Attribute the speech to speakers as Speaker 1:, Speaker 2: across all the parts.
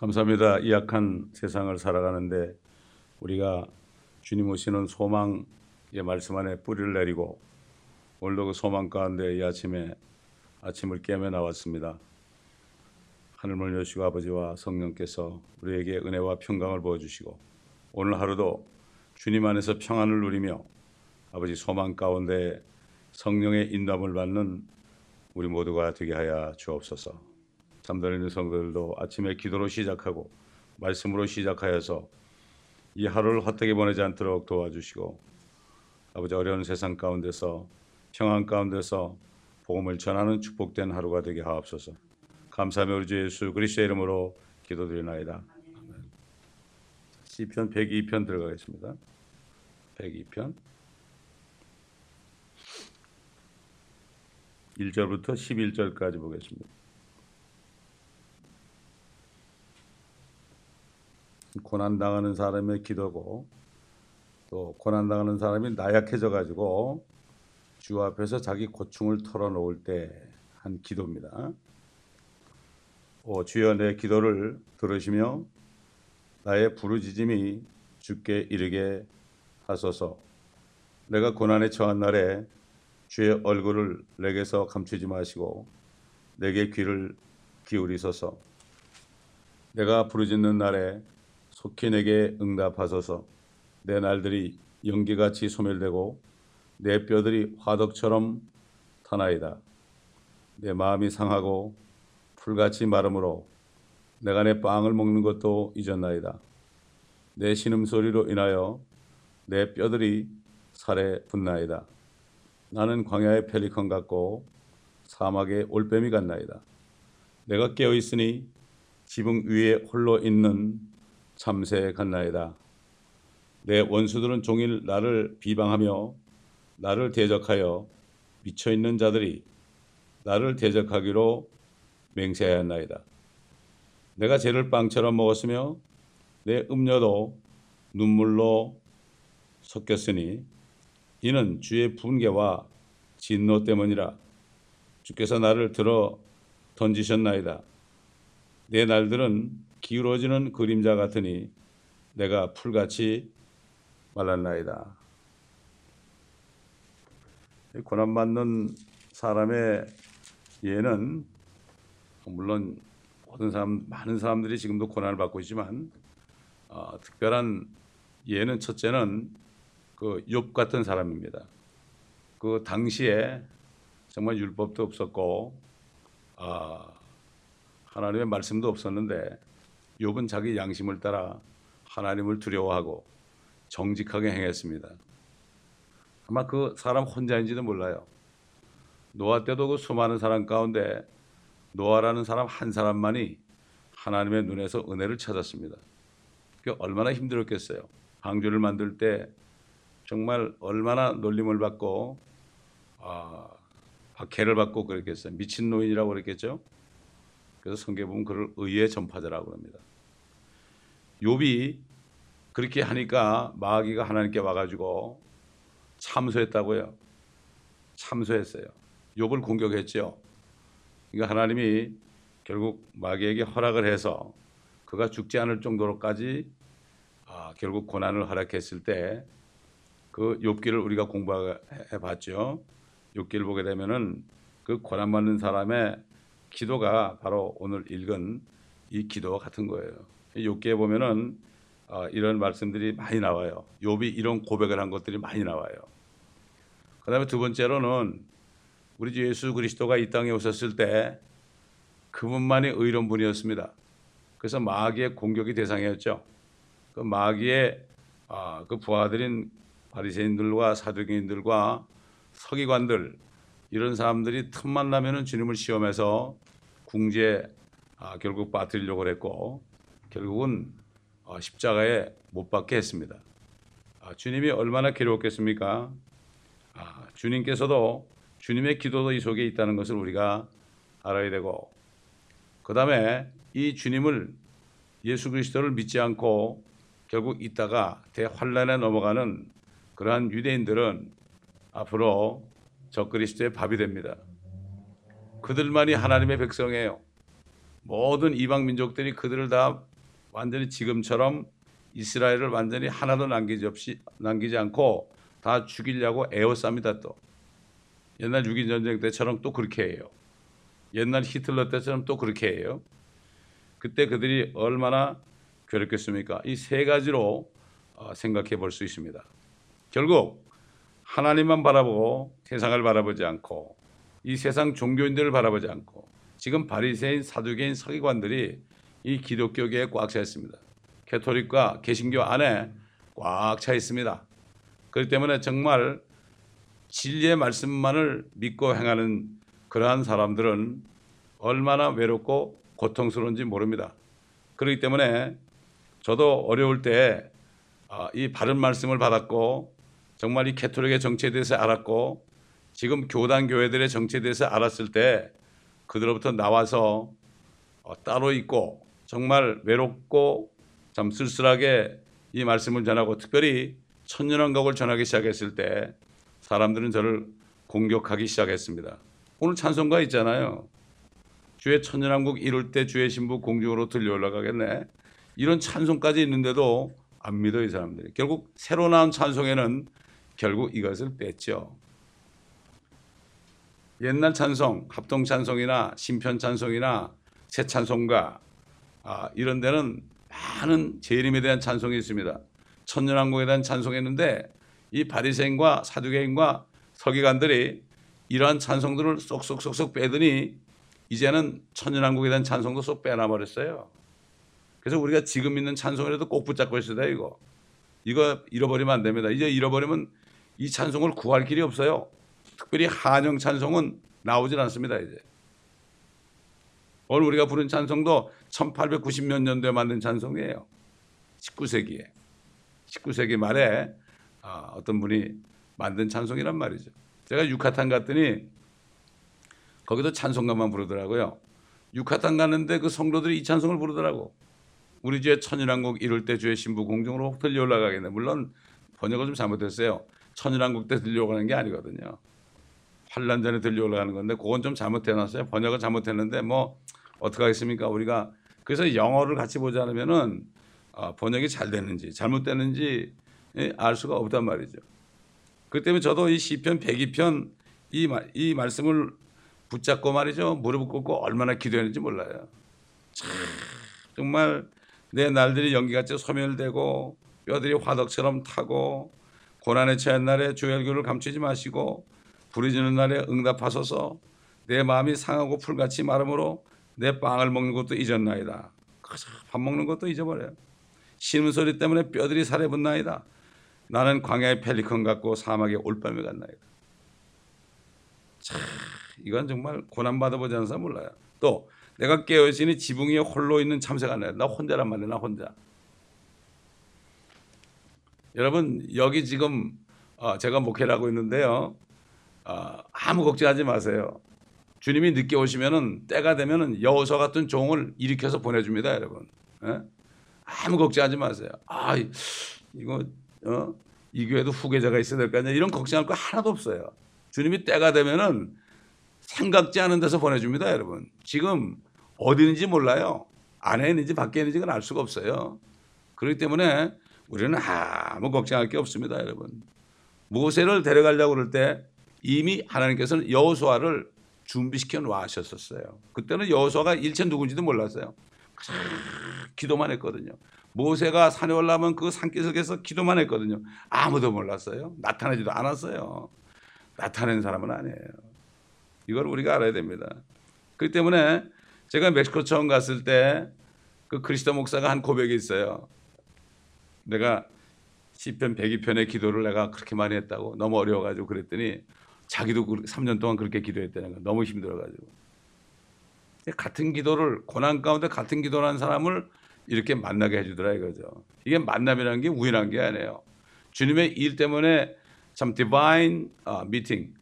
Speaker 1: 감사합니다. 이 약한 세상을 살아가는데 우리가 주님 오시는 소망의 말씀 안에 뿌리를 내리고 오늘도 그 소망 가운데 이 아침에 아침을 깨며 나왔습니다. 하늘을 여시고 아버지와 성령께서 우리에게 은혜와 평강을 부어주시고 오늘 하루도 주님 안에서 평안을 누리며 아버지 소망 가운데 성령의 인도함을 받는 우리 모두가 되게 하여 주옵소서. 잠들어 있는 성도들도 아침에 기도로 시작하고 말씀으로 시작하여서 이 하루를 헛되게 보내지 않도록 도와주시고 아버지 어려운 세상 가운데서 평안 가운데서 복음을 전하는 축복된 하루가 되게 하옵소서. 감사하며 우리 주 예수 그리스도의 이름으로 기도드리나이다. 아멘. 시편 102편 들어가겠습니다. 102편 1절부터 11절까지 보겠습니다. 고난당하는 사람의 기도고 또 고난당하는 사람이 나약해져 가지고 주 앞에서 자기 고충을 털어놓을 때 한 기도입니다. 주여 내 기도를 들으시며 나의 부르짖음이 주께 이르게 하소서. 내가 고난에 처한 날에 주의 얼굴을 내게서 감추지 마시고 내게 귀를 기울이소서. 내가 부르짖는 날에 속히 내게 응답하소서. 내 날들이 연기같이 소멸되고 내 뼈들이 화덕처럼 타나이다. 내 마음이 상하고 풀같이 마름으로 내가 내 빵을 먹는 것도 잊었나이다. 내 신음소리로 인하여 내 뼈들이 살에 붙나이다. 나는 광야의 펠리컨 같고 사막의 올빼미 같나이다. 내가 깨어있으니 지붕 위에 홀로 있는 참새 같나이다. 내 원수들은 종일 나를 비방하며 나를 대적하여 미쳐있는 자들이 나를 대적하기로 맹세하였나이다. 내가 죄를 빵처럼 먹었으며 내 음료도 눈물로 섞였으니 이는 주의 분개와 진노 때문이라. 주께서 나를 들어 던지셨나이다. 내 날들은 기울어지는 그림자 같으니 내가 풀같이 말랐나이다. 고난받는 사람의 예는 물론 많은 사람들이 지금도 고난을 받고 있지만 특별한 예는 첫째는 그 욥 같은 사람입니다. 그 당시에 정말 율법도 없었고 하나님의 말씀도 없었는데 욥은 자기 양심을 따라 하나님을 두려워하고 정직하게 행했습니다. 아마 그 사람 혼자인지도 몰라요. 노아 때도 그 수많은 사람 가운데 노아라는 사람 한 사람만이 하나님의 눈에서 은혜를 찾았습니다. 그게 얼마나 힘들었겠어요. 방주를 만들 때 정말 얼마나 놀림을 받고 박해를 받고 그랬겠어요. 미친노인이라고 그랬겠죠. 그래서 성경에 보면 그를 의의 전파자라고 합니다. 욥이 그렇게 하니까 마귀가 하나님께 와가지고 참소했다고요. 참소했어요. 욥을 공격했죠. 그러니까 하나님이 결국 마귀에게 허락을 해서 그가 죽지 않을 정도로까지 결국 고난을 허락했을 때 그 욥기를 우리가 공부해 봤죠. 욥기를 보게 되면은 그 고난받는 사람의 기도가 바로 오늘 읽은 이 기도와 같은 거예요. 욥기에 보면은 이런 말씀들이 많이 나와요. 욥이 이런 고백을 한 것들이 많이 나와요. 그 다음에 두 번째로는 우리 주 예수 그리스도가 이 땅에 오셨을 때 그분만이 의로운 분이었습니다. 그래서 마귀의 공격이 대상이었죠. 그 마귀의 그 부하들인 바리새인들과 사두개인들과 서기관들 이런 사람들이 틈만 나면은 주님을 시험해서 궁지에 결국 빠뜨리려고 했고 결국은 십자가에 못 박게 했습니다. 주님이 얼마나 괴로웠겠습니까? 주님께서도 주님의 기도도 이 속에 있다는 것을 우리가 알아야 되고 그 다음에 이 주님을 예수 그리스도를 믿지 않고 결국 있다가 대환란에 넘어가는 그러한 유대인들은 앞으로 적그리스도의 밥이 됩니다. 그들만이 하나님의 백성이에요. 모든 이방 민족들이 그들을 다 완전히 지금처럼 이스라엘을 완전히 하나도 남기지 않고 다 죽이려고 에워쌉니다. 또 옛날 6.25 전쟁 때처럼 또 그렇게 해요. 옛날 히틀러 때처럼 또 그렇게 해요. 그때 그들이 얼마나 괴롭겠습니까? 이 세 가지로 생각해 볼 수 있습니다. 결국 하나님만 바라보고 세상을 바라보지 않고 이 세상 종교인들을 바라보지 않고 지금 바리새인, 사두개인, 서기관들이 이 기독교계에 꽉 차 있습니다. 캐토릭과 개신교 안에 꽉 차 있습니다. 그렇기 때문에 정말 진리의 말씀만을 믿고 행하는 그러한 사람들은 얼마나 외롭고 고통스러운지 모릅니다. 그렇기 때문에 저도 어려울 때 이 바른 말씀을 받았고 정말 이 캐토릭의 정체에 대해서 알았고 지금 교단 교회들의 정체에 대해서 알았을 때 그들로부터 나와서 따로 있고 정말 외롭고 참 쓸쓸하게 이 말씀을 전하고 특별히 천년왕국을 전하기 시작했을 때 사람들은 저를 공격하기 시작했습니다. 오늘 찬송가 있잖아요. 주의 천년왕국 이룰 때 주의 신부 공중으로 들려 올라가겠네. 이런 찬송까지 있는데도 안 믿어 이 사람들이. 결국 새로 나온 찬송에는 결국 이것을 뺐죠. 옛날 찬송, 합동 찬송이나 신편 찬송이나 새 찬송가 이런 데는 많은 재림에 대한 찬송이 있습니다. 천년왕국에 대한 찬송이 있는데 이 바리새인과 사두개인과 서기관들이 이러한 찬송들을 쏙쏙쏙쏙 빼더니 이제는 천년왕국에 대한 찬송도 쏙 빼놔버렸어요. 그래서 우리가 지금 있는 찬송이라도 꼭 붙잡고 있어야 돼요. 이거 잃어버리면 안 됩니다. 이제 잃어버리면 이 찬송을 구할 길이 없어요. 특별히 한영 찬송은 나오질 않습니다. 이제 오늘 우리가 부른 찬송도 1890몇 년도에 만든 찬송이에요. 19세기 말에 어떤 분이 만든 찬송이란 말이죠. 제가 유카탄 갔더니 거기도 찬송가만 부르더라고요. 유카탄 갔는데 그 성도들이 이 찬송을 부르더라고. 우리 주의 천년왕국 이룰 때 주의 신부 공중으로 들려 올라가겠네. 물론 번역을 좀 잘못했어요. 천년왕국 때 들려 올라가는 게 아니거든요. 환란 전에 들려 올라가는 건데 그건 좀 잘못해놨어요. 번역을 잘못했는데 뭐 어떡하겠습니까? 우리가 그래서 영어를 같이 보지 않으면은 번역이 잘 됐는지 잘못됐는지 알 수가 없단 말이죠. 그렇기 때문에 저도 이 시편 102편 이 말씀을 붙잡고 말이죠. 무릎 꿇고 얼마나 기도했는지 몰라요. 정말 내 날들이 연기같이 소멸되고 뼈들이 화덕처럼 타고 고난에 처한 날에 주의 얼굴을 감추지 마시고 부르짖는 날에 응답하소서. 내 마음이 상하고 풀같이 마름으로 내 빵을 먹는 것도 잊었나이다. 밥 먹는 것도 잊어버려요. 신음소리 때문에 뼈들이 살에 붙나이다. 나는 광야의 펠리컨 같고 사막의 올밤에 갔나이다. 이건 정말 고난받아보지 않은 사람 몰라요. 또 내가 깨어있으니 지붕 위에 홀로 있는 참새가 나요. 나 혼자란 말이야. 나 혼자. 여러분 여기 지금 제가 목회를 하고 있는데요. 아무 걱정하지 마세요. 주님이 늦게 오시면은 때가 되면은 여호수아 같은 종을 일으켜서 보내줍니다, 여러분. 아무 걱정하지 마세요. 이거 이 교회도 후계자가 있어야 될 거 아니야. 이런 걱정할 거 하나도 없어요. 주님이 때가 되면은 생각지 않은 데서 보내줍니다, 여러분. 지금 어디 있는지 몰라요. 안에 있는지 밖에 있는지 그건 알 수가 없어요. 그렇기 때문에 우리는 아무 걱정할 게 없습니다, 여러분. 모세를 데려가려고 그럴 때 이미 하나님께서는 여호수아를 준비시켜 놓으셨었어요. 그때는 여호수아가 일체 누군지도 몰랐어요. 기도만 했거든요. 모세가 산에 올라오면 그 산기슭에서 기도만 했거든요. 아무도 몰랐어요. 나타나지도 않았어요. 나타낸 사람은 아니에요. 이걸 우리가 알아야 됩니다. 그렇기 때문에 제가 멕시코 처음 갔을 때 그 그리스도 목사가 한 고백이 있어요. 내가 시편 102편의 기도를 내가 그렇게 많이 했다고 너무 어려워가지고 그랬더니 자기도 3년 동안 그렇게 기도했다는 거야. 너무 힘들어가지고. 같은 기도를 고난 가운데 같은 기도를 하는 사람을 이렇게 만나게 해주더라 이거죠. 이게 만남이라는 게 우연한 게 아니에요. 주님의 일 때문에 참 디바인 미팅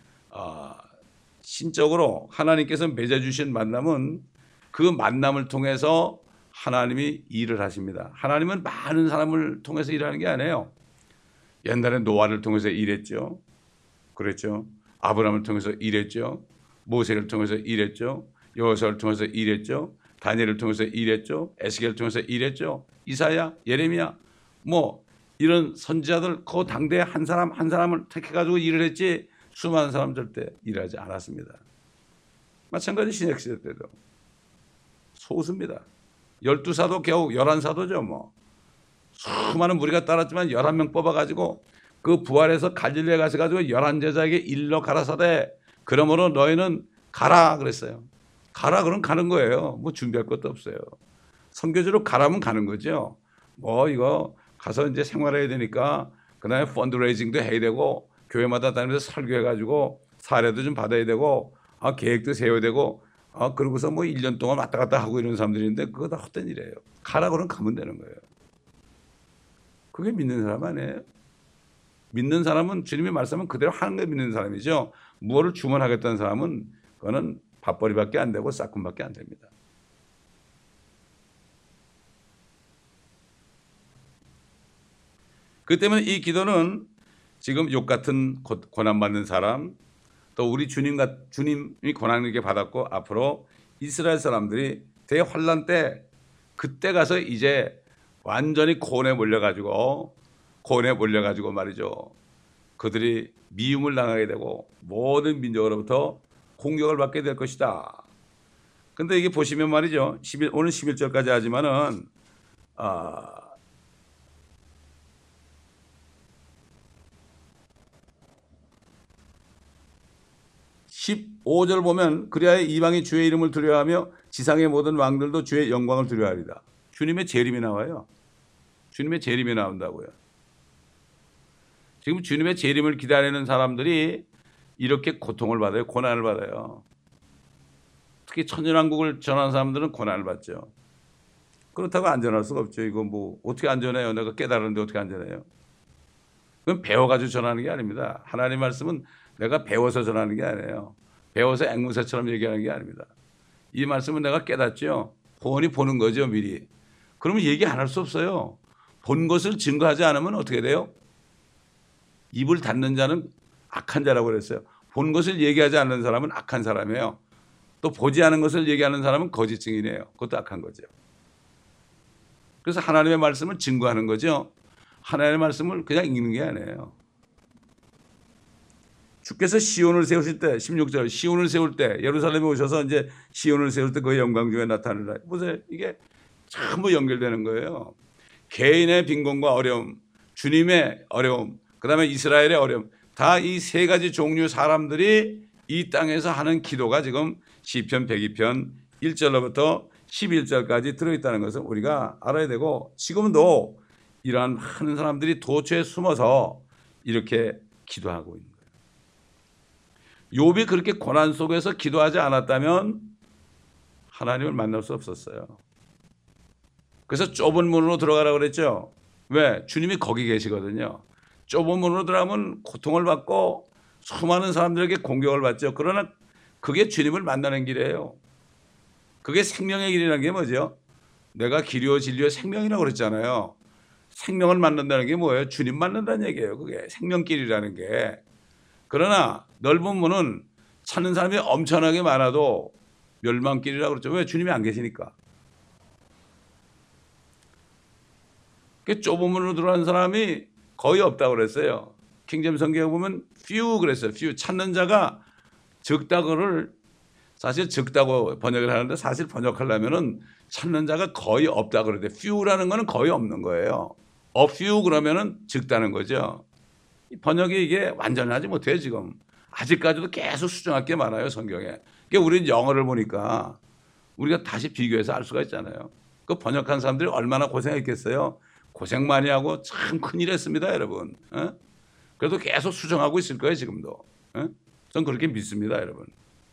Speaker 1: 신적으로 하나님께서 맺어주신 만남은 그 만남을 통해서 하나님이 일을 하십니다. 하나님은 많은 사람을 통해서 일하는 게 아니에요. 옛날에 노아를 통해서 일했죠. 그랬죠. 아브라함을 통해서 일했죠. 모세를 통해서 일했죠. 여호수아를 통해서 일했죠. 다니엘을 통해서 일했죠. 에스겔을 통해서 일했죠. 이사야, 예레미야, 뭐 이런 선지자들 그 당대에 한 사람 한 사람을 택해가지고 일을 했지 수많은 사람 절대 일하지 않았습니다. 마찬가지 신약시대 때도 소수입니다. 12사도 겨우 11사도죠. 뭐 수많은 무리가 따랐지만 11명 뽑아가지고 그 부활해서 갈릴리에 가셔가지고 11제자에게 일러 가라사대 그러므로 너희는 가라 그랬어요. 가라 그럼 가는 거예요. 뭐 준비할 것도 없어요. 선교지로 가라면 가는 거죠. 뭐 이거 가서 이제 생활해야 되니까 그다음에 펀드레이징도 해야 되고 교회마다 다니면서 설교해가지고 사례도 좀 받아야 되고 계획도 세워야 되고 그러고서 뭐 1년 동안 왔다 갔다 하고 이런 사람들인데 그거 다 헛된 일이에요. 가라 그러면 가면 되는 거예요. 그게 믿는 사람 아니에요? 믿는 사람은 주님의 말씀은 그대로 하는 게 믿는 사람이죠. 무엇을 주문하겠다는 사람은 그거는 밥벌이밖에 안 되고 싹군밖에 안 됩니다. 그 때문에 이 기도는 지금 욕 같은 고난받는 사람 또 우리 주님이 고난을 이렇게 받았고 앞으로 이스라엘 사람들이 대환란 때 그때 가서 이제 완전히 고온에 몰려가지고 말이죠. 그들이 미움을 당하게 되고 모든 민족으로부터 공격을 받게 될 것이다. 근데 이게 보시면 말이죠. 오늘 11절까지 하지만은 15절 보면 그리하여 이방이 주의 이름을 두려워하며 지상의 모든 왕들도 주의 영광을 두려워하리다. 주님의 재림이 나와요. 주님의 재림이 나온다고요. 지금 주님의 재림을 기다리는 사람들이 이렇게 고통을 받아요. 고난을 받아요. 특히 천년왕국을 전하는 사람들은 고난을 받죠. 그렇다고 안전할 수가 없죠. 이거 뭐 어떻게 안전해요? 내가 깨달았는데 어떻게 안전해요? 그건 배워가지고 전하는 게 아닙니다. 하나님 말씀은 내가 배워서 전하는 게 아니에요. 배워서 앵무새처럼 얘기하는 게 아닙니다. 이 말씀은 내가 깨닫죠. 훤히 보는 거죠, 미리. 그러면 얘기 안 할 수 없어요. 본 것을 증거하지 않으면 어떻게 돼요? 입을 닫는 자는 악한 자라고 그랬어요. 본 것을 얘기하지 않는 사람은 악한 사람이에요. 또 보지 않은 것을 얘기하는 사람은 거짓 증인이에요. 그것도 악한 거죠. 그래서 하나님의 말씀을 증거하는 거죠. 하나님의 말씀을 그냥 읽는 게 아니에요. 주께서 시온을 세우실 때 16절 시온을 세울 때 예루살렘에 오셔서 이제 시온을 세울 때 그 영광 중에 나타나라. 보세요. 이게 전부 연결되는 거예요. 개인의 빈곤과 어려움, 주님의 어려움, 그다음에 이스라엘의 어려움, 다 이 세 가지 종류 사람들이 이 땅에서 하는 기도가 지금 시편 102편 1절로부터 11절까지 들어있다는 것을 우리가 알아야 되고 지금도 이러한 많은 사람들이 도처에 숨어서 이렇게 기도하고 있는 거예요. 욥이 그렇게 고난 속에서 기도하지 않았다면 하나님을 만날 수 없었어요. 그래서 좁은 문으로 들어가라고 그랬죠. 왜? 주님이 거기 계시거든요. 좁은 문으로 들어가면 고통을 받고 수많은 사람들에게 공격을 받죠. 그러나 그게 주님을 만나는 길이에요. 그게 생명의 길이라는 게 뭐죠? 내가 길이요 진리요 생명이라고 그랬잖아요. 생명을 만난다는 게 뭐예요? 주님 만난다는 얘기예요. 그게 생명길이라는 게. 그러나 넓은 문은 찾는 사람이 엄청나게 많아도 멸망길이라고 그랬죠. 왜? 주님이 안 계시니까. 그 좁은 문으로 들어가는 사람이 거의 없다고 그랬어요. 킹제임 성경에 보면 few 그랬어요. few. 찾는 자가 적다고를 사실 적다고 번역을 하는데 사실 번역하려면은 찾는 자가 거의 없다 그러대. few라는 거는 거의 없는 거예요. a few 그러면은 적다는 거죠. 번역이 이게 완전하지 못해요 지금. 아직까지도 계속 수정할 게 많아요 성경에. 그러니까 우리는 영어를 보니까 우리가 다시 비교해서 알 수가 있잖아요. 그 번역한 사람들이 얼마나 고생했겠어요. 고생 많이 하고 참 큰일 했습니다 여러분. 그래도 계속 수정하고 있을 거예요 지금도. 전 그렇게 믿습니다 여러분.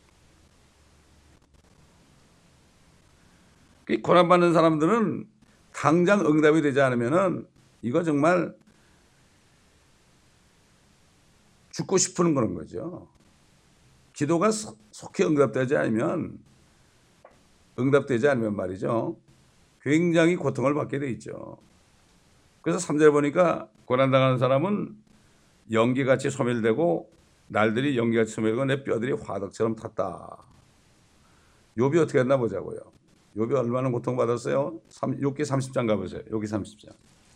Speaker 1: 고난받는 사람들은 당장 응답이 되지 않으면은 이거 정말 죽고 싶은 그런 거죠. 기도가 속히 응답되지 않으면 말이죠. 굉장히 고통을 받게 돼 있죠. 그래서 3절 보니까 고난당하는 사람은 연기같이 소멸되고 날들이 연기같이 소멸되고 내 뼈들이 화덕처럼 탔다. 욥이 어떻게 했나 보자고요. 욥이 얼마나 고통받았어요? 욥기 30장 가보세요. 욥기 30장.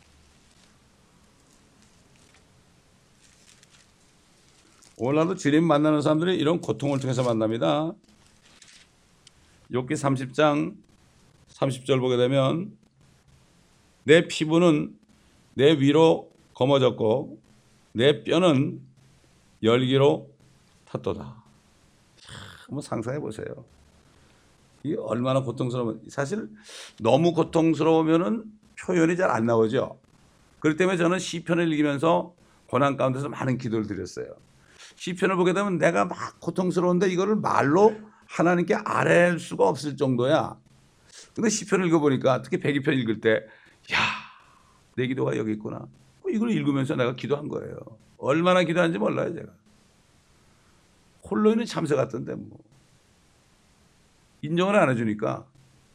Speaker 1: 오늘날도 주님 만나는 사람들이 이런 고통을 통해서 만납니다. 욥기 30장 30절 보게 되면 내 피부는 내 위로 검어졌고 내 뼈는 열기로 탔도다. 한번 상상해 보세요. 이게 얼마나 고통스러우면, 사실 너무 고통스러우면은 표현이 잘 안 나오죠. 그렇기 때문에 저는 시편을 읽으면서 고난 가운데서 많은 기도를 드렸어요. 시편을 보게 되면 내가 막 고통스러운데 이거를 말로 하나님께 아뢰할 수가 없을 정도야. 근데 시편을 읽어보니까 특히 102편 읽을 때, 야, 내 기도가 여기 있구나. 이걸 읽으면서 내가 기도한 거예요. 얼마나 기도하는지 몰라요, 제가. 홀로 있는 참새 같던데 뭐. 인정을 안 해주니까.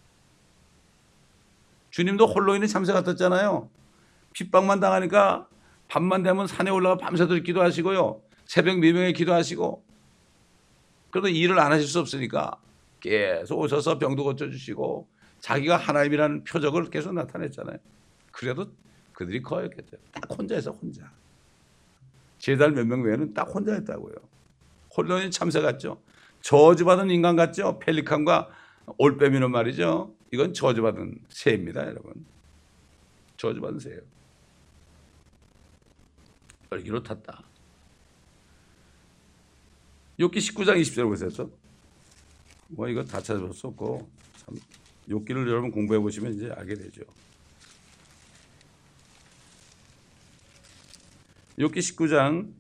Speaker 1: 주님도 홀로 있는 참새 같았잖아요. 핍박만 당하니까 밤만 되면 산에 올라가 밤새도록 기도하시고요. 새벽 미명에 기도하시고. 그래도 일을 안 하실 수 없으니까 계속 오셔서 병도 고쳐주시고 자기가 하나님이라는 표적을 계속 나타냈잖아요. 그래도 그들이 거였겠죠. 딱 혼자서 혼자. 제달 몇 명 외에는 딱 혼자 했다고요. 홀로 있는 참새 같죠. 저주받은 인간 같죠. 펠리칸과 올빼미는 말이죠. 이건 저주받은 새입니다, 여러분. 저주받은 새예요. 열기로 탔다. 욥기 19장 20절 보세요. 뭐 이거 다 찾아볼 수 없고 참 욥기를 여러분 공부해 보시면 이제 알게 되죠. 욥기 19장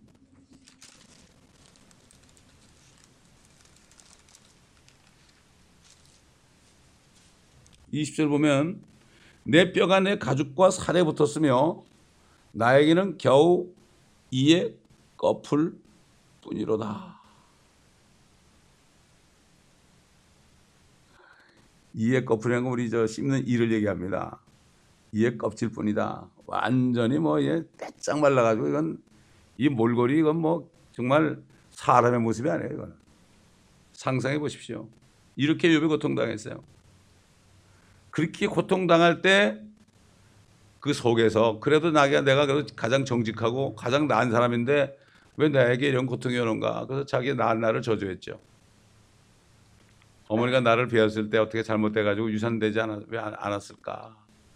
Speaker 1: 20절 보면 내 뼈가 내 가죽과 살에 붙었으며 나에게는 겨우 이의 꺼풀 뿐이로다. 이의 꺼풀이라는 건 우리 씹는 이를 얘기합니다. 이의 껍질 뿐이다. 완전히 뭐 얘 빼짝 말라가지고 이건 이 몰골이 이건 뭐 정말 사람의 모습이 아니에요. 이건 상상해 보십시오. 이렇게 욥이 고통당했어요. 그렇게 고통당할 때 그 속에서 그래도 내가 그래도 가장 정직하고 가장 나은 사람인데 왜 나에게 이런 고통이 오는가. 그래서 자기 낳은 나를 저주했죠. 어머니가 나를 배웠을 때 어떻게 잘못돼가지고 유산되지 왜 않았을까.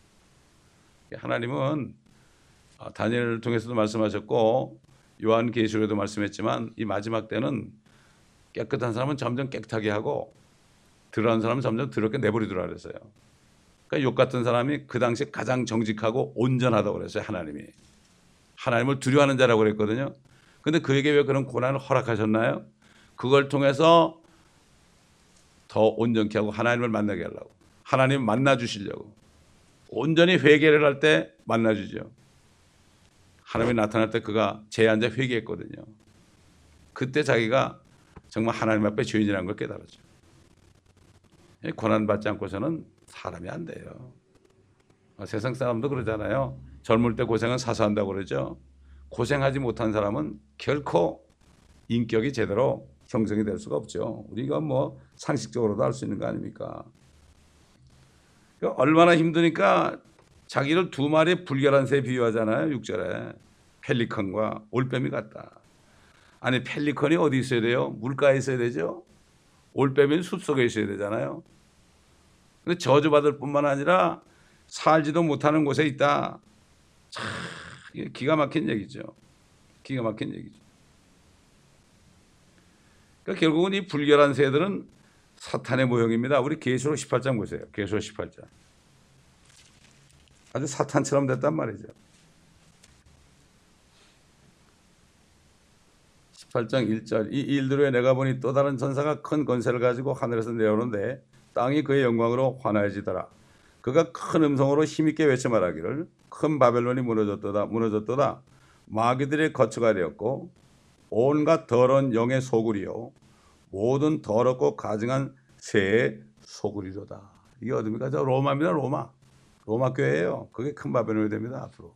Speaker 1: 하나님은 다니엘을 통해서도 말씀하셨고 요한계시록에도 말씀했지만 이 마지막 때는 깨끗한 사람은 점점 깨끗하게 하고 더러운 사람은 점점 더럽게 내버리더라 그랬어요. 그러니까 욥 같은 사람이 그 당시 가장 정직하고 온전하다고 그랬어요. 하나님을 두려워하는 자라고 그랬거든요. 근데 그에게 왜 그런 고난을 허락하셨나요? 그걸 통해서 더 온전케 하고 하나님을 만나게 하려고, 하나님을 만나 주시려고. 온전히 회개를 할 때 만나 주죠. 하나님이 나타날 때 그가 제에 앉아 회개했거든요. 그때 자기가 정말 하나님 앞에 죄인이라는 걸 깨달았죠. 고난받지 않고서는 사람이 안 돼요. 세상 사람도 그러잖아요. 젊을 때 고생은 사서 한다고 그러죠. 고생하지 못한 사람은 결코 인격이 제대로 형성이 될 수가 없죠. 우리가 뭐 상식적으로도 알 수 있는 거 아닙니까? 얼마나 힘드니까 자기를 두 마리의 불결한 새 비유하잖아요. 6절에 펠리컨과 올빼미 같다. 아니 펠리컨이 어디 있어야 돼요? 물가에 있어야 되죠. 올빼미는 숲속에 있어야 되잖아요. 근데 저주받을 뿐만 아니라 살지도 못하는 곳에 있다. 참 기가 막힌 얘기죠. 기가 막힌 얘기죠. 그러니까 결국은 이 불결한 새들은 사탄의 모형입니다. 우리 계시록 18장 보세요. 계시록 18장. 아주 사탄처럼 됐단 말이죠. 18장 1절. 이 일들에 내가 보니 또 다른 전사가 큰 권세를 가지고 하늘에서 내려오는데 땅이 그의 영광으로 환하여지더라. 그가 큰 음성으로 힘있게 외쳐 말하기를 큰 바벨론이 무너졌도다 무너졌도다. 마귀들의 거처가 되었고 온갖 더러운 영의 소굴이요 모든 더럽고 가증한 새의 소굴이로다. 이게 어디입니까? 저 로마입니다. 로마 교회예요. 그게 큰 바벨론이 됩니다. 앞으로.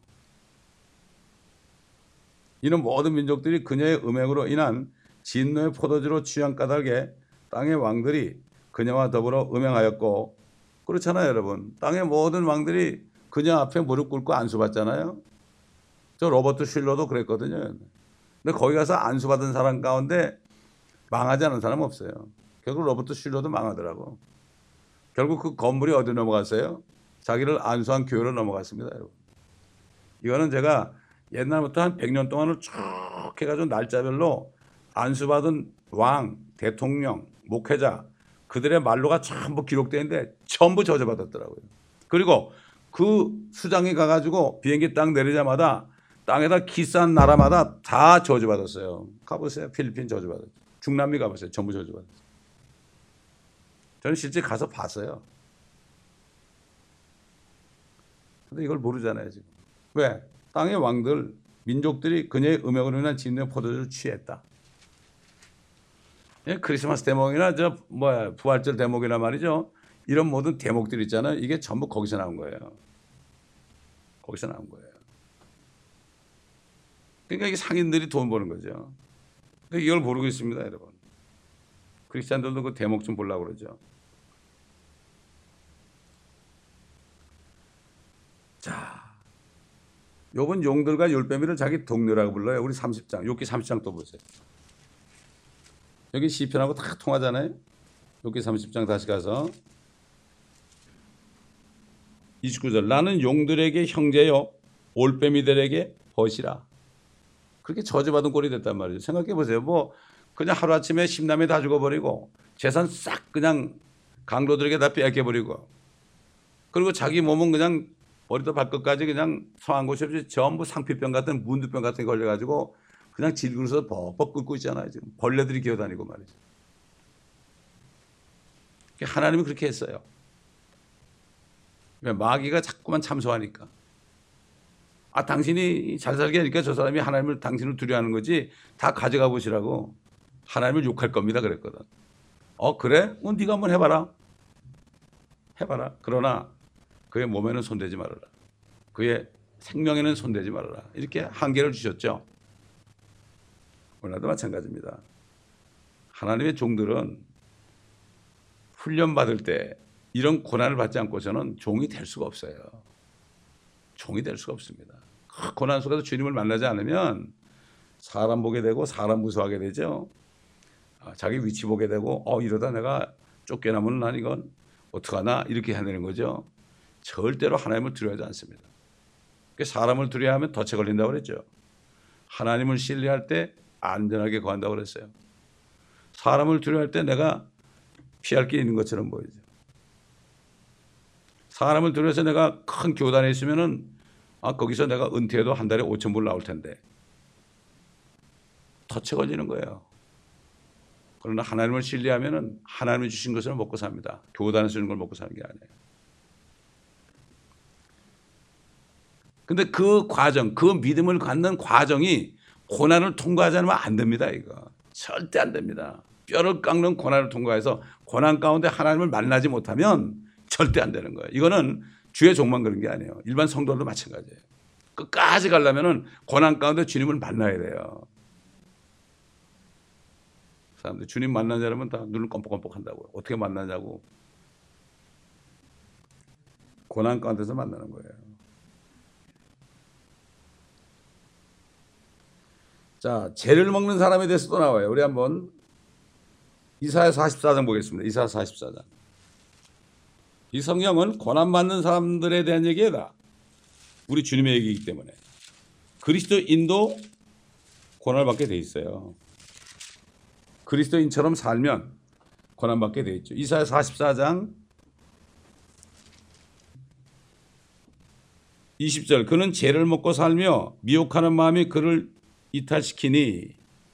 Speaker 1: 이는 모든 민족들이 그녀의 음행으로 인한 진노의 포도주로 취한 까닭에 땅의 왕들이 그녀와 더불어 음행하였고 그렇잖아요, 여러분. 땅의 모든 왕들이 그냥 앞에 무릎 꿇고 안수받잖아요. 저 로버트 슐러도 그랬거든요. 근데 거기 가서 안수받은 사람 가운데 망하지 않은 사람 없어요. 결국 로버트 슐러도 망하더라고. 결국 그 건물이 어디 넘어갔어요? 자기를 안수한 교회로 넘어갔습니다, 여러분. 이거는 제가 옛날부터 한 100년 동안을 쭉 해가지고 날짜별로 안수받은 왕, 대통령, 목회자 그들의 말로가 전부 기록되어 있는데 전부 저주받았더라고요. 그리고 그 수장이 가가지고 비행기 딱 내리자마자 땅에다 기싼 나라마다 다 저주받았어요. 가보세요. 필리핀 저주받았어요. 중남미 가보세요. 전부 저주받았어요. 저는 실제 가서 봤어요. 근데 이걸 모르잖아요, 지금. 왜? 땅의 왕들, 민족들이 그녀의 음역으로 인한 진노의 포도주를 취했다. 예, 크리스마스 대목이나 부활절 대목이나 말이죠. 이런 모든 대목들 있잖아요. 이게 전부 거기서 나온 거예요. 거기서 나온 거예요. 그러니까 이게 상인들이 돈 버는 거죠. 근데 이걸 모르고 있습니다, 여러분. 크리스찬들도 그 대목 좀 보려고 그러죠. 자, 욥은 용들과 열뱀이를 자기 동료라고 불러요. 우리 30장, 욥기 30장 또 보세요. 여기 시편하고 다 통하잖아요. 욥기 30장 다시 가서 29절 나는 용들에게 형제요 올빼미들에게 벗이라. 그렇게 저주받은 꼴이 됐단 말이죠. 생각해 보세요. 뭐 그냥 하루아침에 10남매 다 죽어버리고 재산 싹 그냥 강도들에게 다 빼앗겨버리고 그리고 자기 몸은 그냥 머리부터 발끝까지 그냥 성한 곳이 없이 전부 상피병 같은 문두병 같은 게 걸려가지고 그냥 질그릇에서 벅벅 끓고 있잖아요. 지금 벌레들이 기어다니고 말이죠. 하나님은 그렇게 했어요. 마귀가 자꾸만 참소하니까. 아, 당신이 잘 살게 하니까 저 사람이 하나님을 당신을 두려워하는 거지 다 가져가 보시라고 하나님을 욕할 겁니다 그랬거든. 그래? 네가 한번 해봐라. 해봐라. 그러나 그의 몸에는 손대지 말아라. 그의 생명에는 손대지 말아라. 이렇게 한계를 주셨죠. 오늘도 마찬가지입니다. 하나님의 종들은 훈련받을 때 이런 고난을 받지 않고서는 종이 될 수가 없어요. 종이 될 수가 없습니다. 그 고난 속에서 주님을 만나지 않으면 사람 보게 되고 사람 무서워하게 되죠. 자기 위치 보게 되고 이러다 내가 쫓겨나면 난 이건 어떡하나 이렇게 해야 되는 거죠. 절대로 하나님을 두려워하지 않습니다. 사람을 두려워하면 덫에 걸린다고 그랬죠. 하나님을 신뢰할 때 안전하게 거한다고 그랬어요. 사람을 두려워할 때 내가 피할 게 있는 것처럼 보이죠. 사람을 두려워해서 내가 큰 교단에 있으면은 거기서 내가 은퇴해도 한 달에 5,000불 나올 텐데 덫에 걸리는 거예요. 그러나 하나님을 신뢰하면은 하나님이 주신 것을 먹고 삽니다. 교단에서 주는 걸 먹고 사는 게 아니에요. 근데 그 과정, 그 믿음을 갖는 과정이 고난을 통과하지 않으면 안 됩니다. 이거 절대 안 됩니다. 뼈를 깎는 고난을 통과해서 고난 가운데 하나님을 만나지 못하면 절대 안 되는 거예요. 이거는 주의 종만 그런 게 아니에요. 일반 성도도 마찬가지예요. 끝까지 가려면은 고난 가운데 주님을 만나야 돼요. 사람들 주님 만나는 사람은 다 눈을 껌뻑껌뻑 한다고요. 어떻게 만나냐고. 고난 가운데서 만나는 거예요. 자, 죄를 먹는 사람에 대해서 또 나와요. 우리 한번 이사야 44장 보겠습니다. 이사야 44장. 이 성경은 고난받는 사람들에 대한 얘기다. 우리 주님의 얘기이기 때문에. 그리스도인도 고난을 받게 돼 있어요. 그리스도인처럼 살면 고난받게 돼 있죠. 이사야 44장 20절 그는 죄를 먹고 살며 미혹하는 마음이 그를 이탈시키니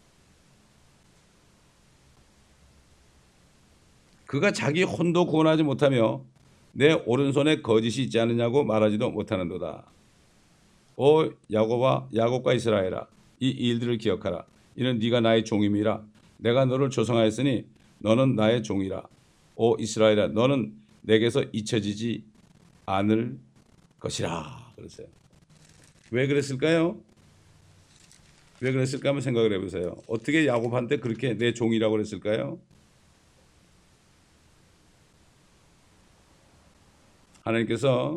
Speaker 1: 그가 자기 혼도 구원하지 못하며 내 오른손에 거짓이 있지 않느냐고 말하지도 못하는도다. 오 야곱과 이스라엘아 이 일들을 기억하라. 이는 네가 나의 종임이라. 내가 너를 조성하였으니 너는 나의 종이라. 오 이스라엘아 너는 내게서 잊혀지지 않을 것이라. 그랬어요. 왜 그랬을까요? 왜 그랬을까 한번 생각을 해보세요. 어떻게 야곱한테 그렇게 내 종이라고 그랬을까요? 하나님께서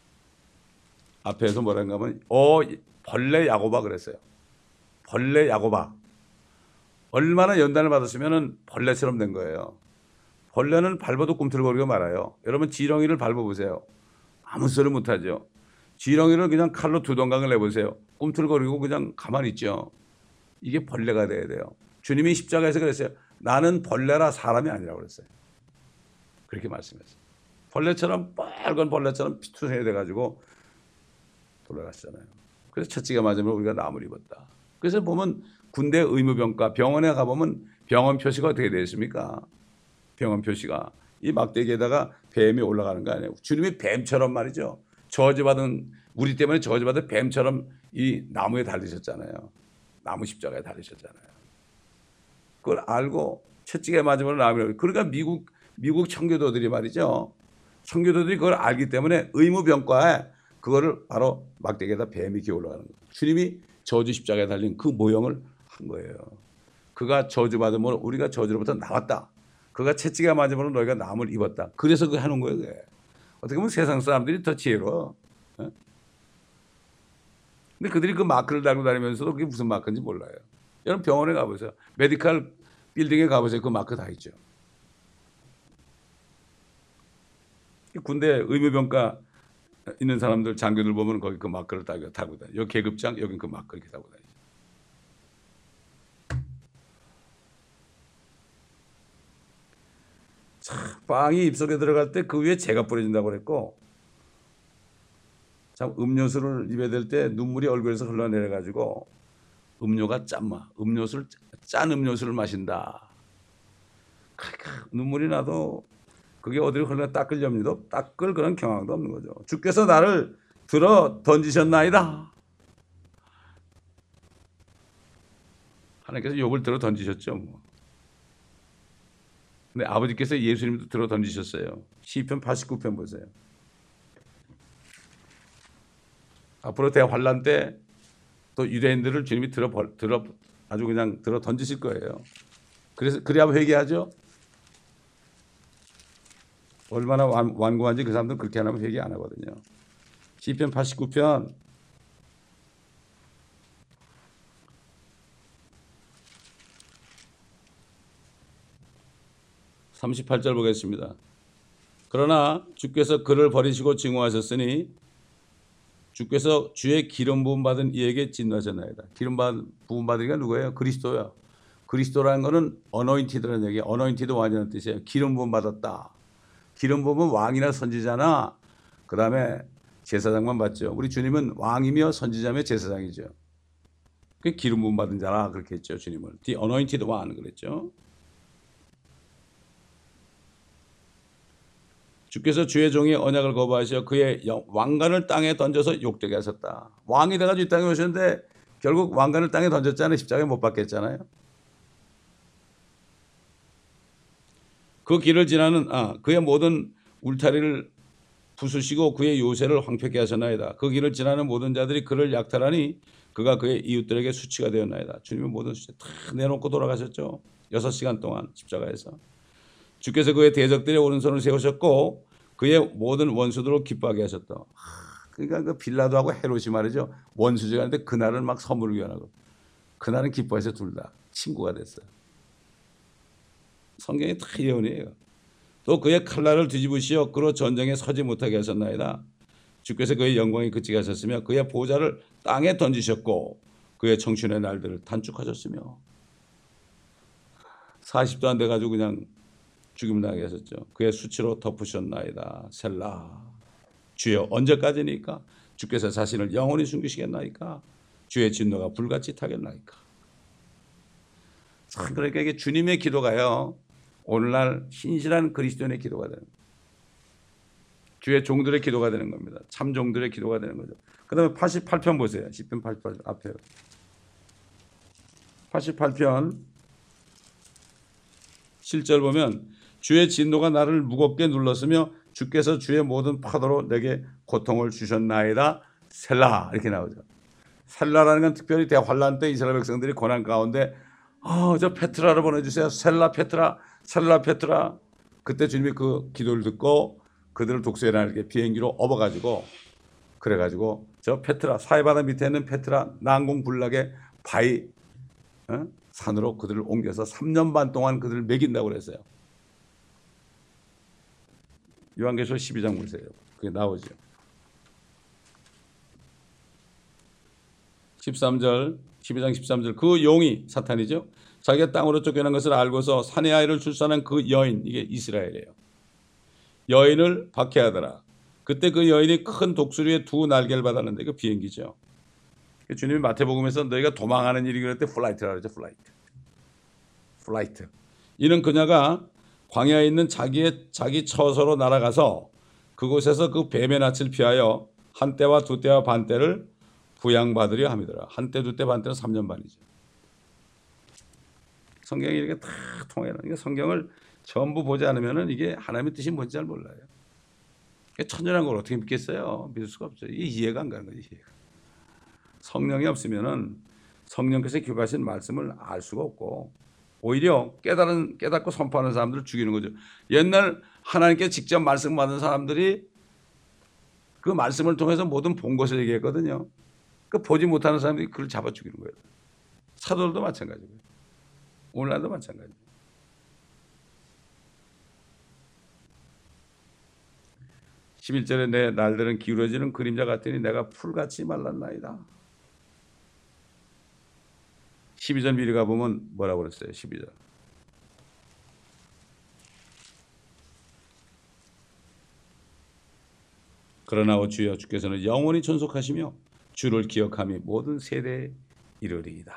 Speaker 1: 앞에서 뭐라는가 하면 벌레 야고바 그랬어요. 벌레 야고바. 얼마나 연단을 받았으면 벌레처럼 된 거예요. 벌레는 밟아도 꿈틀거리고 말아요. 여러분 지렁이를 밟아보세요. 아무 소리 못하죠. 지렁이를 그냥 칼로 두동강을 내보세요. 꿈틀거리고 그냥 가만히 있죠. 이게 벌레가 돼야 돼요. 주님이 십자가에서 그랬어요. 나는 벌레라 사람이 아니라고 그랬어요. 그렇게 말씀했어요. 벌레처럼 빨간 벌레처럼 피투성이 돼가지고 돌아가시잖아요. 그래서 채찍에 맞으면 우리가 나무를 입었다. 그래서 보면 군대 의무병과 병원에 가보면 병원 표시가 어떻게 되어 있습니까? 병원 표시가 이 막대기에다가 뱀이 올라가는 거 아니에요. 주님이 뱀처럼 말이죠. 저주받은 우리 때문에 저주받은 뱀처럼 이 나무에 달리셨잖아요. 나무 십자가에 달리셨잖아요. 그걸 알고 채찍에 맞으면 나무를. 그러니까 미국 청교도들이 말이죠. 청교도들이 그걸 알기 때문에 의무병과에 그거를 바로 막대기에다 뱀이 기어 올라가는 거예요. 주님이 저주 십자가에 달린 그 모형을 한 거예요. 그가 저주받으면 우리가 저주로부터 나왔다. 그가 채찍에 맞으면 너희가 나무를 입었다. 그래서 그거 해놓은 거예요. 그게. 어떻게 보면 세상 사람들이 더 지혜로워. 근데 그들이 그 마크를 달고 다니면서도 그게 무슨 마크인지 몰라요. 여러분 병원에 가보세요. 메디컬 빌딩에 가보세요. 그 마크 다 있죠. 군대 의무병과 있는 사람들 장교들 보면 거기 그 마크를 타고 다녀요. 여기 계급장, 여긴 그 마크 이렇게 타고 다니죠. 참, 빵이 입속에 들어갈 때 그 위에 재가 뿌려진다고 그랬고, 참 음료수를 입에 댈 때 눈물이 얼굴에서 흘러내려가지고 음료가 짠마, 짠 음료수를 마신다. 눈물이 나도 그게 어디로 흘러 닦을 염려도 닦을 그런 경황도 없는 거죠. 주께서 나를 들어 던지셨나이다. 하나님께서 욥을 들어 던지셨죠. 뭐. 근데 아버지께서 예수님도 들어 던지셨어요. 시편 89편 보세요. 앞으로 대환란 때 또 유대인들을 주님이 아주 그냥 들어 던지실 거예요. 그래야 회개하죠. 얼마나 완고한지 그 사람들은 그렇게 안 하면 회개 안 하거든요. 시편 89편 38절 보겠습니다. 그러나 주께서 그를 버리시고 증오하셨으니 주께서 주의 기름 부음 받은 이에게 진노하셨나이다. 기름 부음 받으니까 누구예요? 그리스도예요. 그리스도라는 것은 어노인티드라는 얘기예요. 어노인티드 왕이라는 뜻이에요. 기름 부음 받았다. 기름 부음은 왕이나 선지자나 그 다음에 제사장만 받죠. 우리 주님은 왕이며 선지자며 제사장이죠. 그 기름 부음 받은 자라 그렇게 했죠. 주님을. The anointed one 그랬죠. 주께서 주의 종의 언약을 거부하시어 그의 왕관을 땅에 던져서 욕되게 하셨다. 왕이 돼가지고 이 땅에 오셨는데 결국 왕관을 땅에 던졌잖아요. 십자가에 못 박겠잖아요. 그 길을 지나는 그의 모든 울타리를 부수시고 그의 요새를 황폐케 하셨나이다. 그 길을 지나는 모든 자들이 그를 약탈하니 그가 그의 이웃들에게 수치가 되었나이다. 주님은 모든 수치 다 내놓고 돌아가셨죠. 6시간 동안 십자가에서. 주께서 그의 대적들의 오른손을 세우셨고 그의 모든 원수들을 기뻐하게 하셨다. 그러니까 그 빌라도하고 헤롯이 말이죠. 원수지가 하는데 그날은 막 선물을 교환하고 그날은 기뻐해서 둘 다 친구가 됐어요. 성경이 다 예언이에요. 또 그의 칼날을 뒤집으시어 그로 전쟁에 서지 못하게 하셨나이다. 주께서 그의 영광이 그치게 하셨으며 그의 보좌를 땅에 던지셨고 그의 청춘의 날들을 단축하셨으며 40도 안 돼가지고 그냥 죽임 당하게 하셨죠. 그의 수치로 덮으셨나이다. 셀라. 주여 언제까지니까? 주께서 자신을 영원히 숨기시겠나이까? 주의 진노가 불같이 타겠나이까? 참 그러니까 이게 주님의 기도가요. 오늘날 신실한 그리스도인의 기도가 되는 거예요. 주의 종들의 기도가 되는 겁니다. 참 종들의 기도가 되는 거죠. 그 다음에 88편 보세요. 10편 88 앞에 88편 7절 보면 주의 진노가 나를 무겁게 눌렀으며 주께서 주의 모든 파도로 내게 고통을 주셨나이다. 셀라 이렇게 나오죠. 셀라라는 건 특별히 대환란 때 이스라엘 백성들이 고난 가운데 저 페트라를 보내주세요. 셀라 페트라 셀라 페트라. 그때 주님이 그 기도를 듣고 그들을 독수리에게 비행기로 업어가지고 그래가지고 저 페트라 사해바다 밑에 있는 페트라 난공불락의 바위 산으로 그들을 옮겨서 3년 반 동안 그들을 먹인다고 그랬어요. 요한계시록 12장 보세요. 그게 나오죠. 13절 12장 13절 그 용이 사탄이죠. 자기가 땅으로 쫓겨난 것을 알고서 사내 아이를 출산한 그 여인, 이게 이스라엘이에요. 여인을 박해하더라. 그때 그 여인이 큰 독수리의 두 날개를 받았는데 그 비행기죠. 주님이 마태복음에서 너희가 도망하는 일이 그럴 때 플라이트라고 그러죠. 플라이트. 이는 그녀가 광야에 있는 자기 처소로 날아가서 그곳에서 그 뱀의 낯을 피하여 한 때와 두 때와 반 때를 부양받으려 함이더라. 한 때, 두 때, 반 때는 3년 반이죠. 성경이 이렇게 다 통해요. 그러니까 성경을 전부 보지 않으면 이게 하나님의 뜻이 뭔지 잘 몰라요. 천연한 걸 어떻게 믿겠어요? 믿을 수가 없죠. 이게 이해가 안 가는 거죠. 이해가. 성령이 없으면은 성령께서 교육하신 말씀을 알 수가 없고 오히려 깨닫고 선포하는 사람들을 죽이는 거죠. 옛날 하나님께 직접 말씀 받은 사람들이 그 말씀을 통해서 모든 본 것을 얘기했거든요. 그 보지 못하는 사람들이 그를 잡아 죽이는 거예요. 사도들도 마찬가지고요. 오늘날도 마찬가지예요. 11절에 내 날들은 기울어지는 그림자 같으니 내가 풀같이 말랐나이다. 12절 미리 가보면 뭐라고 그랬어요? 12절. 그러나 오 주여 주께서는 영원히 존속하시며 주를 기억함이 모든 세대에 이르리이다.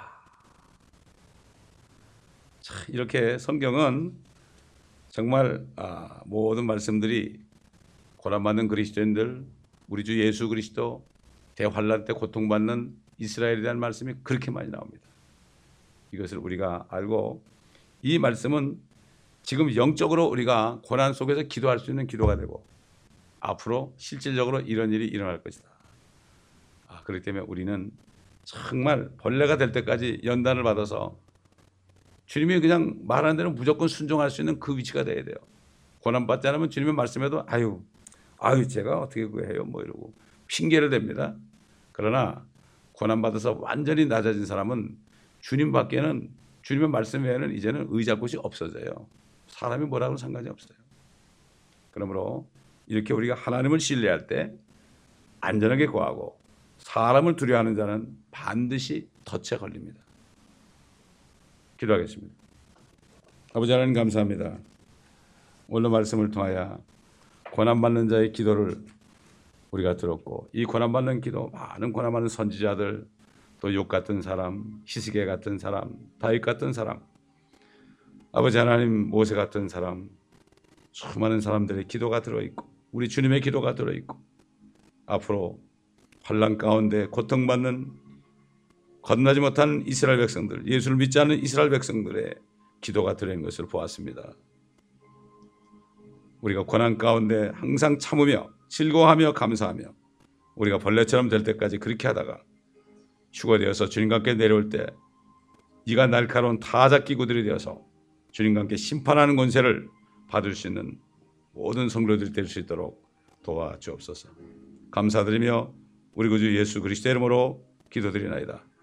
Speaker 1: 자, 이렇게 성경은 정말 모든 말씀들이 고난받는 그리스도인들, 우리 주 예수 그리스도, 대환란 때 고통받는 이스라엘에 대한 말씀이 그렇게 많이 나옵니다. 이것을 우리가 알고 이 말씀은 지금 영적으로 우리가 고난 속에서 기도할 수 있는 기도가 되고 앞으로 실질적으로 이런 일이 일어날 것이다. 그렇기 때문에 우리는 정말 벌레가 될 때까지 연단을 받아서 주님이 그냥 말하는 대로 무조건 순종할 수 있는 그 위치가 돼야 돼요. 고난받지 않으면 주님의 말씀에도 아유 제가 어떻게 구해요 뭐 이러고 핑계를 댑니다. 그러나 고난받아서 완전히 낮아진 사람은 주님밖에는 주님의 말씀 외에는 이제는 의지할 곳이 없어져요. 사람이 뭐라고는 상관이 없어요. 그러므로 이렇게 우리가 하나님을 신뢰할 때 안전하게 구하고 사람을 두려워하는 자는 반드시 덫에 걸립니다. 기도하겠습니다. 아버지 하나님 감사합니다. 오늘 말씀을 통하여 고난받는 자의 기도를 우리가 들었고 이 고난받는 기도 많은 고난받는 선지자들 또 욥 같은 사람, 히스기야 같은 사람, 다윗 같은 사람, 아버지 하나님 모세 같은 사람 수많은 사람들의 기도가 들어있고 우리 주님의 기도가 들어있고 앞으로 환난 가운데 고통받는 건너지 못한 이스라엘 백성들, 예수를 믿지 않는 이스라엘 백성들의 기도가 들어있는 것을 보았습니다. 우리가 고난 가운데 항상 참으며 즐거워하며 감사하며 우리가 벌레처럼 될 때까지 그렇게 하다가 휴거되어서 주님과 함께 내려올 때 이가 날카로운 타작기구들이 되어서 주님과 함께 심판하는 권세를 받을 수 있는 모든 성도들이 될 수 있도록 도와주옵소서. 감사드리며 우리 구주 예수 그리스도의 이름으로 기도드리나이다.